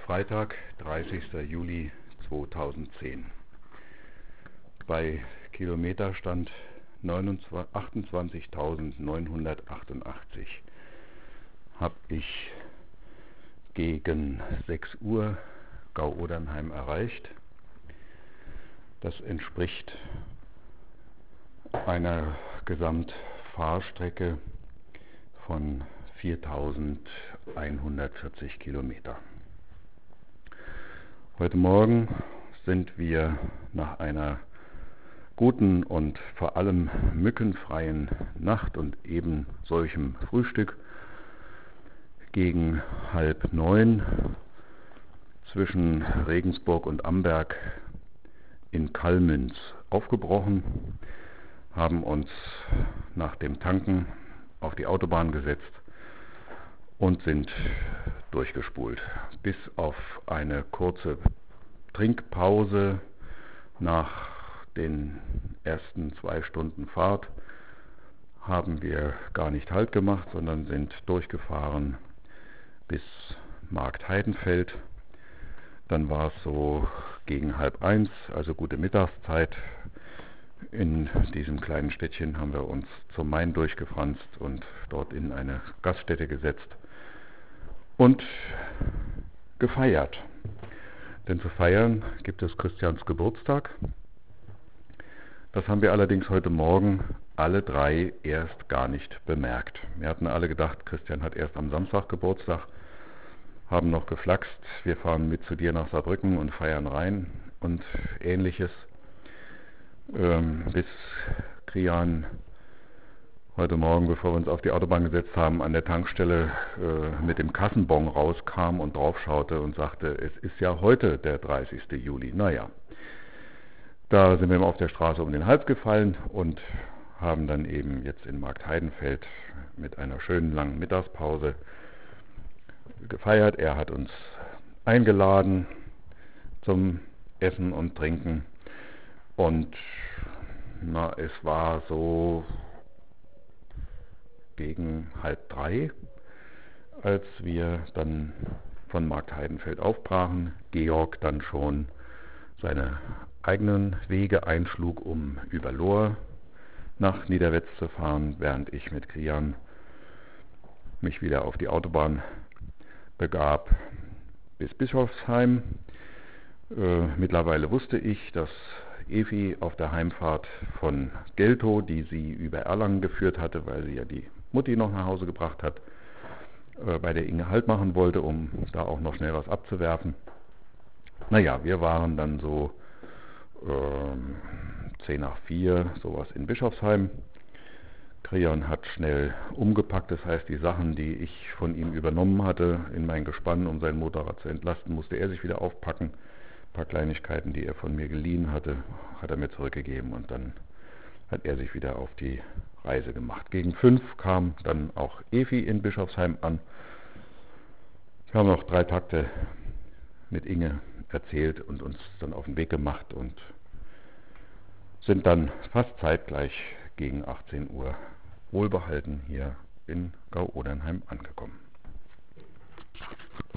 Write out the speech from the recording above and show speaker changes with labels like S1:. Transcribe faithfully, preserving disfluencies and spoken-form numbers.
S1: Freitag, dreißigster Juli zweitausendzehn. Bei Kilometerstand achtundzwanzigtausendneunhundertachtundachtzig habe ich gegen sechs Uhr Gau-Odernheim erreicht. Das entspricht einer Gesamtfahrstrecke von viertausendeinhundertvierzig Kilometer. Heute Morgen sind wir nach einer guten und vor allem mückenfreien Nacht und eben solchem Frühstück gegen halb neun zwischen Regensburg und Amberg in Kallmünz aufgebrochen, haben uns nach dem Tanken auf die Autobahn gesetzt und sind durchgespult. Bis auf eine kurze Trinkpause nach den ersten zwei Stunden Fahrt haben wir gar nicht Halt gemacht, sondern sind durchgefahren bis Marktheidenfeld. Dann war es so gegen halb eins, also gute Mittagszeit. In diesem kleinen Städtchen haben wir uns zum Main durchgefranst und dort in eine Gaststätte gesetzt und gefeiert. Denn zu feiern gibt es Christians Geburtstag. Das haben wir allerdings heute Morgen alle drei erst gar nicht bemerkt. Wir hatten alle gedacht, Christian hat erst am Samstag Geburtstag, haben noch geflaxt, wir fahren mit zu dir nach Saarbrücken und feiern rein und ähnliches, ähm, bis Krian heute Morgen, bevor wir uns auf die Autobahn gesetzt haben, an der Tankstelle äh, mit dem Kassenbon rauskam und draufschaute und sagte, es ist ja heute der dreißigste Juli. Naja, da sind wir ihm auf der Straße um den Hals gefallen und haben dann eben jetzt in Marktheidenfeld mit einer schönen langen Mittagspause gefeiert. Er hat uns eingeladen zum Essen und Trinken und na, es war so gegen halb drei, als wir dann von Marktheidenfeld aufbrachen, Georg dann schon seine eigenen Wege einschlug, um über Lohr nach Niederwetz zu fahren, während ich mit Krian mich wieder auf die Autobahn begab bis Bischofsheim. Äh, mittlerweile wusste ich, dass Evi auf der Heimfahrt von Geltow, die sie über Erlangen geführt hatte, weil sie ja die Mutti noch nach Hause gebracht hat, äh, bei der Inge Halt machen wollte, um da auch noch schnell was abzuwerfen. Naja, wir waren dann so ähm, zehn nach vier, sowas in Bischofsheim. Krian hat schnell umgepackt, das heißt, die Sachen, die ich von ihm übernommen hatte in mein Gespann, um sein Motorrad zu entlasten, musste er sich wieder aufpacken. Ein paar Kleinigkeiten, die er von mir geliehen hatte, hat er mir zurückgegeben und dann hat er sich wieder auf die Reise gemacht. Gegen fünf kam dann auch Evi in Bischofsheim an. Wir haben noch drei Takte mit Inge erzählt und uns dann auf den Weg gemacht und sind dann fast zeitgleich gegen achtzehn Uhr wohlbehalten hier in Gau-Odernheim angekommen.